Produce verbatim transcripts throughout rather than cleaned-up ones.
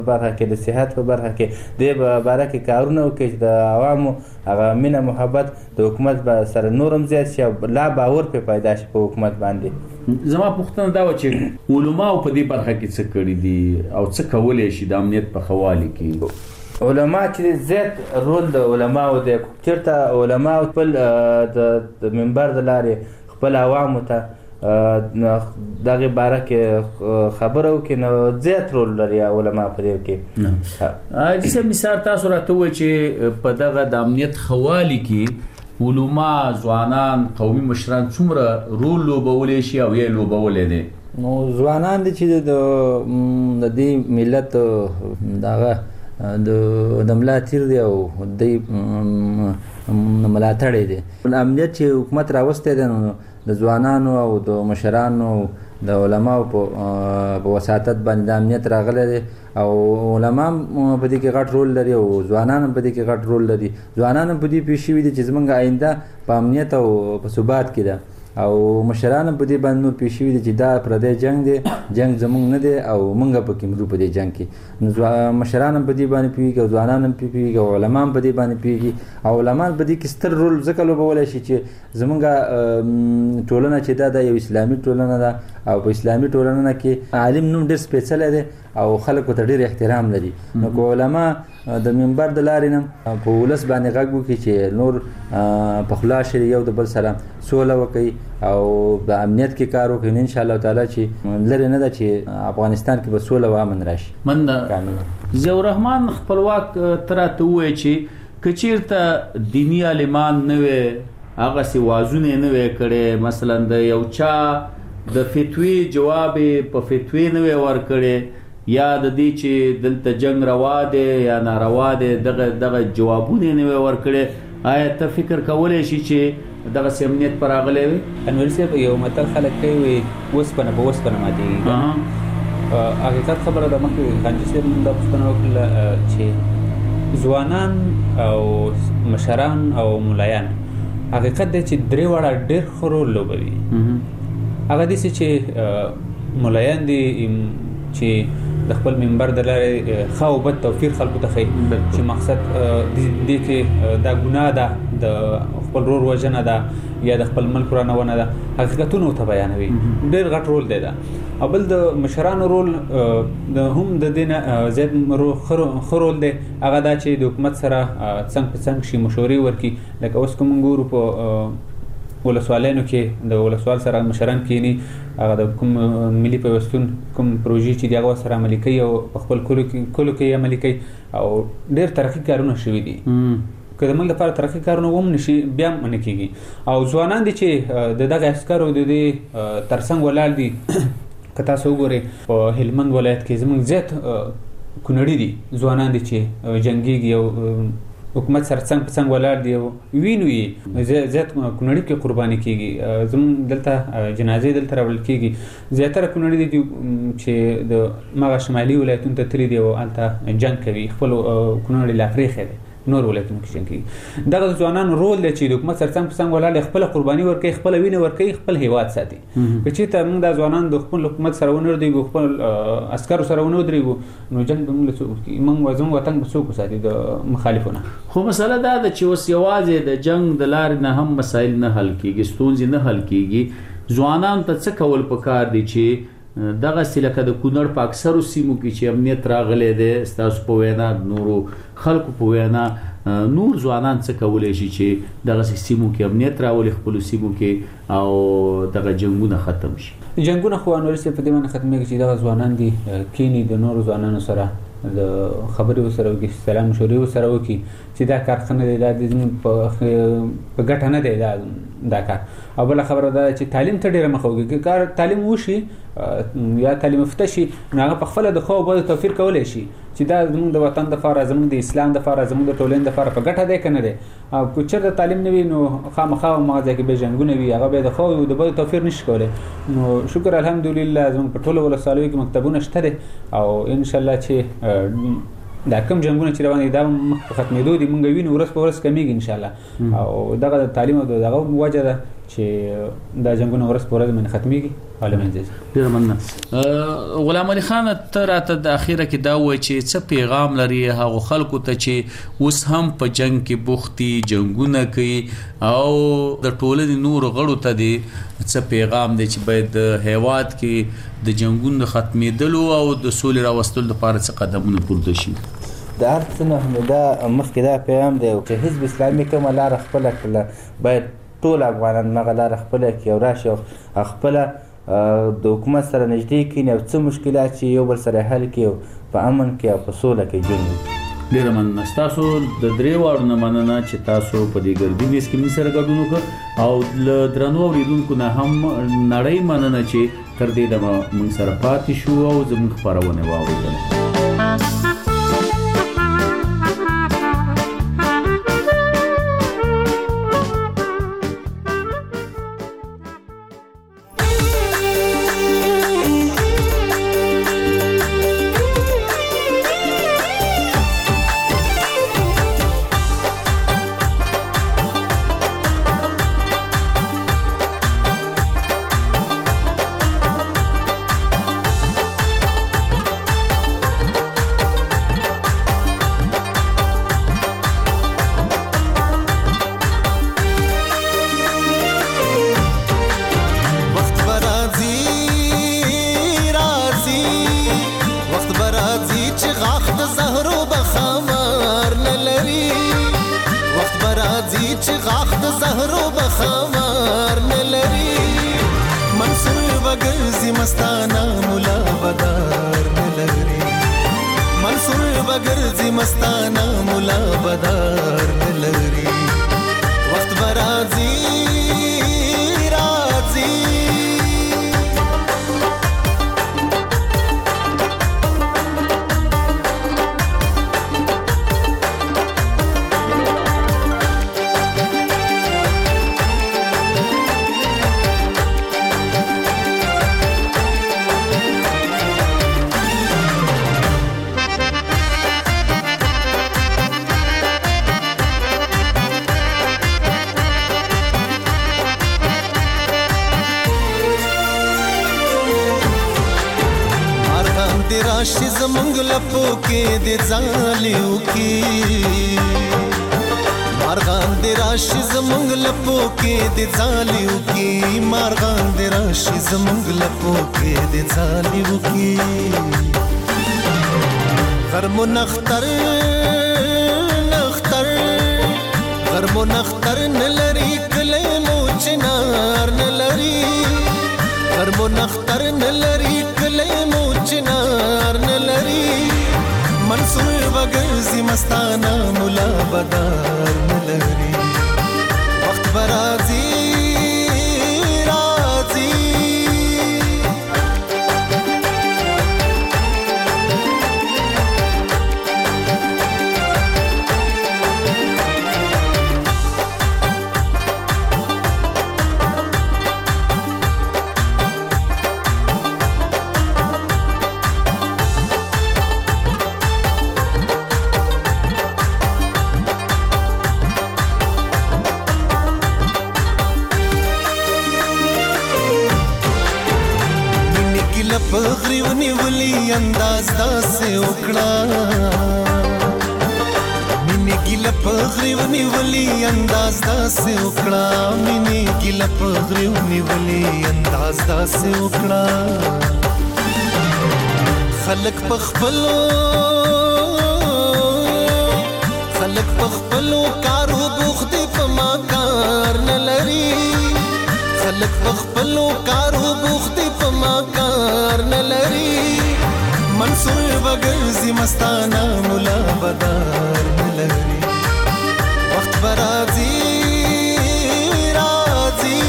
برخه کې د صحت په برخه کې دې باره کې کارونه وکړي چې د عوامو هغه مینه محبت د حکومت سره نورم زیات شي او لا باور پرې پیدا شي په حکومت باندې. زما پوښتنه دا وه چې علماو په دې برخه کې څه کړي دي او څه کولی شي د امنیت په ښه والي کې؟ علما چې زیات رول د علماو دی. چېرته علماو خپل د منبر د لارې خپل عوامو ته دغه باره کې خبره وکړي نو زیات رول لري علما په دې کې. جسه مثال تاسو راته ووایئ چې په دغه د امنیت ښه والي کې علما، ځوانان، قومي مشران څومره رول لوبولی شي او یا یې لوبولی دی؟ نو ځوانان دي چې د دې ملت دغه د ملا تیر دی او دوی ملاتړی دی. امنیت چې حکومت راوستی دی نو د ځوانانو او د مشرانو د علماو په وساطت باندې د امنیت راغلی دی او علما هم په دې کې غټ رول لري او ځوانان هم په دې کې غټ رول لري. ځوانان هم په دې پوه شوي دي چې زموږ آینده په امنیت او په ثبات کې ده او مشران هم په دې باندې نور پوه شوي دي چې دا پردی جنګ دی، جنګ زموږ نه دی او موږ پکې مرو په دې جنګ کې. نو مشران هم په دې باندې پوهېږي او ځوانان هم پوهېږي او علما هم په دې باندې پوهېږي او علما په دې کې ستر رول ځکه لوبولی شي چې زموږ ټولنه چې دا د یو اسلامي ټولنه ده او په اسلامي ټولنه کې عالم نوم ډېر سپېڅلی دی او خلکو ته ډېر احترام لري. نو که علما د منبر د لارې نه په ولس باندې غږ وکړي چې نور په خوله شي یو د بل سره سوله وکړي او د امنیت کې کار وکړي، نو انشاءالله تعالی چې لرې نه ده چې افغانستان کې به سوله او امن راشي. مننه. ضیاء الرحمن خپلواک ته راته ووایه چې که چېرته دیني عالمان نه وی هغسې وازونه یې نه وی کړی، مثلا د یو چا د فتوی جواب په فتوی نه وی ورکړی یا د دې چې دلته جنگ روا دی یا ناروا دی دغه دغه جوابونه یې نه وی ورکړی، آیا ته فکر کولی شي چې دغسې امنیت په راغلی وي؟ انوري صاحب یو متل خلک کوي وایي اوسپنه په اوسپنه ماتېږي. حقیقت خبره ده. مخکې خانجي صاحب موږ دا پوښتنه وکړله چې ځوانان او مشران او ملایان حقیقت دی چې درې واړه ډېر ښه رول لوبوي. هغه داسې چې ملایان دي چې د خپل منبر د لارې ښه او بد توفیر خلکو ته ښیي چې مقصد دې کې دا ګناه ده، د خپل ورور وژنه ده یا د خپل ملک ورانونه ده، حقیقتونه ورته بیانوي. ډېر غټ رول دی دا. او بل د مشرانو رول هم د دې نه زیات ښه رول دی. هغه دا چې د حکومت سره څنګ په څنګ شي، مشورې ورکړي. لکه اوس که موږ ګورو په ولسوالیانو کې د ولسوال سره مشران کینی، هغه د کوم ملي پیوستون کوم پروژې چې دی هغه سره عملي کوي او په خپل کلو کې کلو کې عملي کوي او ډېر ترقي کارونه شوي دي. که د موږ لپاره ترقي کارونه هم نشي بیا هم نه کېږي. او ځوانان دي چې د دغه عسکرو د دې تر څنګ ولاړ دي. که تاسو وګورئ په هلمند ولایت کې زموږ زیات کونړي دي ځوانان دي چې جنګېږي او حکومت سره څنګ په څنګ ولاړ دی او وینو یې زیات کونړي کې قرباني کېږي. زموږ دلته جنازې دلته راوړل کېږي. زیاتره کونړي دي چې د مغه شمالي ولایتونو ته تللي دي او هلته جنګ کوي، خپل کونړ لا پرېښی دی، نور ولایتونو کې جنګ کوي. دغه د ځوانانو رول دی چې د حکومت سره څنګ په څنګ ولاړ دی، خپله قرباني ورکوي، خپله وینه ورکوي، خپل هیواد ساتي. که چېرته موږ دا ځوانان د خپل حکومت سره ونه ودرېږو، خپل عسکرو سره ونه ودرېږو، نو جنګ به موږ له څوک وکړي؟ موږ زموږ وطن به څوک وساتي د مخالفونه؟ خو مسله دا ده چې اوس یوازې د جنګ د لارې نه هم مسایل نه حل کېږي، ستونزې نه حل کېږي. ځوانانو ته څه کول پکار دي چې دغسې لکه د کونړ په اکثرو سیمو کې چې امنیت راغلی دی، ستاسو په وینا، نورو خلکو په وینا، نور ځوانان څه کولی شي چې دغسې سیمو کې امنیت راولي، خپلو سیمو کې، او دغه جنګونه ختم شي؟ جنګونه خو انوري صاحب په دې باندې ختمېږي چې دغه ځوانان دي کینی د نورو ځوانانو سره د خبرې ورسره وکړي، سلام مشورې ورسره وکړي چې دا کار ښه نه دی، دا زموږ په ګټه نه دی دا دا کار. او بله خبره دا ده چې تعلیم ته ډېره مخه وکړي. که کار تعلیم وشي یا تعلیم یافته شي نو هغه پخپله د ښو او بدو توفیر کولی شي چې دا زموږ د وطن دپاره، زموږ د اسلام دپاره، زموږ د ټولنې دپاره په ګټه دی که نه دی. او که چېرته تعلیم نه وي نو خامخا هماغه ځای کې بیا جنګونه وي، هغه بیا د ښو او د بدو توفیر نشي کولی. نو شکر الحمدلله زموږ په ټولو ولسوالیو کې مکتبونه شته دی او انشاءالله چې دا کوم جنګونه چې روان دي دا مخ په ختمېدو دي، موږ وینو ورځ په ورځ کمیږي انشاءالله. او دغه د تعلیم او دغه وجه ده چې دا جنګونه ورځ په ورځ باندې ختمېږي. ډېره مننه. غلام علي خان ته راته د اخیره کې دا ووایي چې څه پیغام لري هغو خلکو ته چې اوس هم په جنګ کې بوخت دي، جنګونه کوي، او د ټولنې نورو غړو ته دي څه پیغام دی چې باید د هیواد کې د جنګونو د ختمېدلو او د سولې راوستلو لپاره څه قدمونه پورته شي؟ د هر څه نه دا مخکې دا پیغام دی چې حزب اسلامي کومه لاره خپله کړله باید ټول افغانان هغه لاره خپله کړي او راشي او خپله د حکومت سره نږدې کړي او څه مشکلات چې یو بل سره حل کړي او په امن کې او په سوله کې ژوند وکړي. ډېره مننه. ستاسو د درې واړو نه مننه چې تاسو په دې ګردي میز کې موږ سره ګډون وکړ، او له درنو اورېدونکو نه هم نړۍ مننه چې تر دې دمه موږ سره پاتې شو او زموږ خپرونه واورېدله. راشي زمونږ لپو کې د ځالیو کې مارغان د راشي زمونږ لپو کې د ځالیو کې مارغان د راشي زمونږ لپو کې د ځالیو کې غرمو نختر نختر غرمو نختر نلري کلی مو چنار نلري غرمو نختر نلري کلی مو چنار نلري منصور بغرزي مستانا مولا بدار نلري وقت برازي پغریونی ولی انداز داسې وکړه مینې ګیله پغریونی ولی انداز داسې وکړه مینې ګیله پغریونی ولی انداز داسې وکړه خلک پخپلو خلک پخپلو کارو بوخت په ما کار نه لري خلک پخپلو کارو بوخت په ما کار نه لري منصور بغرزي مستانا مولا بدار نه لري وخت برازي رازي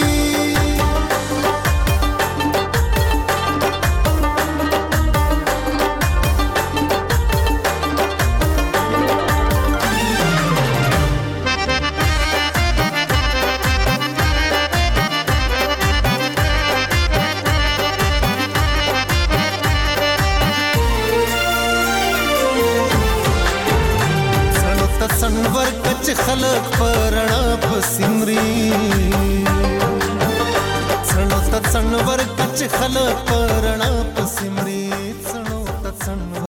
سنور کچ خلق پرنا پسمری سنو تا څنور کچ خلک پرنا پسمري